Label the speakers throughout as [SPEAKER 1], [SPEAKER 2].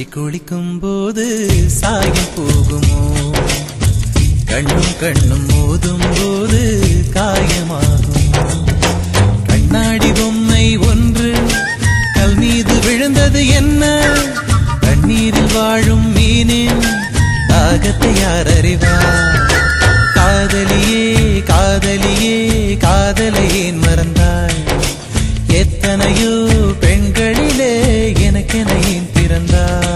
[SPEAKER 1] பூச்சி குளிக்கும் போது சாயம் போகுமோ? கண்ணும் கண்ணும் மோதும் போது காயமாகுமோ? கண்ணாடி பொம்மை ஒன்று கல் மீது விழுந்தது என்ன? தண்ணீரில் வாழும் மீனின் தாகத்தை யார் அறிவார்? காதலியே காதலியே காதலை ஏன் மறந்தாய்? எத்தனையோ பெண்களிலே எனக்கென ஏன் பிறந்தாய்?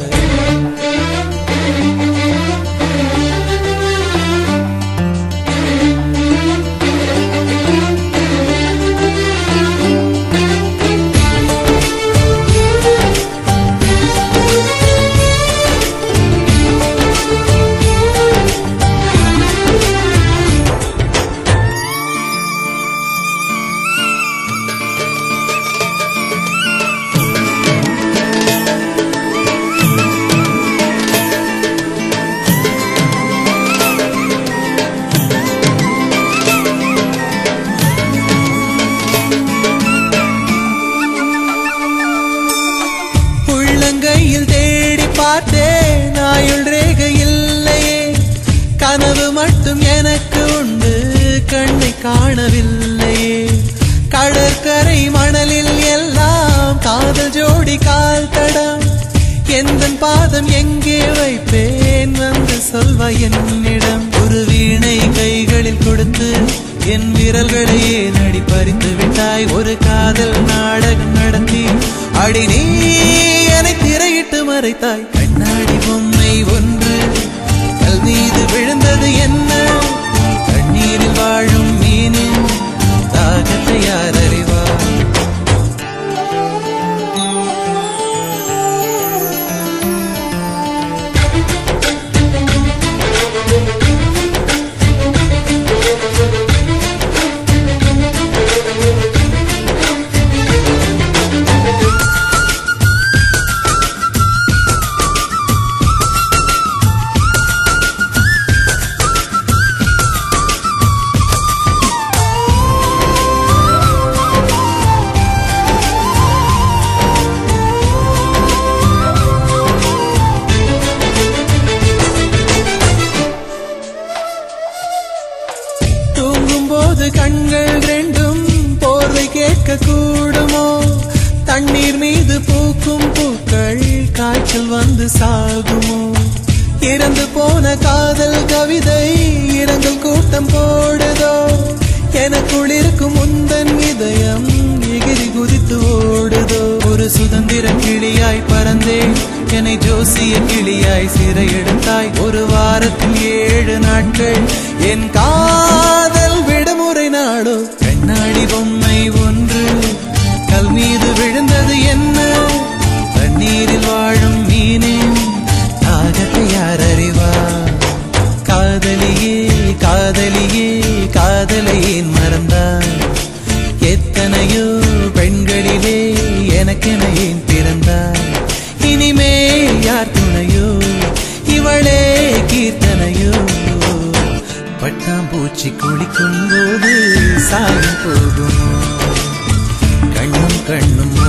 [SPEAKER 1] கையில் தேடி பார்த்தேன், ஆயுள் ரேகை இல்லையே. கனவு மட்டும் எனக்கு உண்டு, கண்ணை காணவில்லையே. கடற்கரை மணலில் எல்லாம் காதல் ஜோடி கால் தடம். எந்தன் பாதம் எங்கே வைப்பேன், வந்து சொல்வாய் என்னிடம். ஒரு வீணை கைகளில் கொடுத்து என் விரல்களையே நடி பறித்து விட்டாய். ஒரு காதல் நாடகம் நடத்தி அடி நீ என்னை திரையிட்டு மறைத்தாய். கண்ணாடி பொம்மை ஒன்று கல் மீது விழுந்தது என்ன? தண்ணீரில் வாழும் மீனின் தாகத்தை யார் அறிவார்? கண்கள் ரெண்டும் போர்வை கேட்க கூடுமோ? தண்ணீர் மீது பூக்கும் பூக்கள் காய்ச்சல் வந்து சாகுமோ? இறந்து போன காதல் கவிதை இரங்கல் கூட்டம் போடுதோ? எனக்குள் இருக்கும் முந்தன் இதயம் எகிரி குதித்து ஓடுதோ? ஒரு சுதந்திர கிளியாய் பறந்தேன், என்னை ஜோசிய கிளியாய் சிறை எடுத்தாய். ஒரு வாரத்தில் 7 நாட்கள் என் காதல் விடுமுறை நாடோ? கண்ணாடி பொம்மை ஒன்று கல் மீது விழுந்தது என்ன? தண்ணீரில் வாழும் மீனின் தாகத்தை யார் அறிவார்? காதலியே காதலியே காதலை ஏன் மறந்தாய்? எத்தனையோ பெண்களிலே எனக்கென ஏன் பிறந்தாய்? இனிமே யார் துணையோ? இவளே கீர்த்தனையோ? பட்டாம்பூச்சி குளிக்கும் போது சாயம் போகுமோ? கண்ணும் கண்ணும்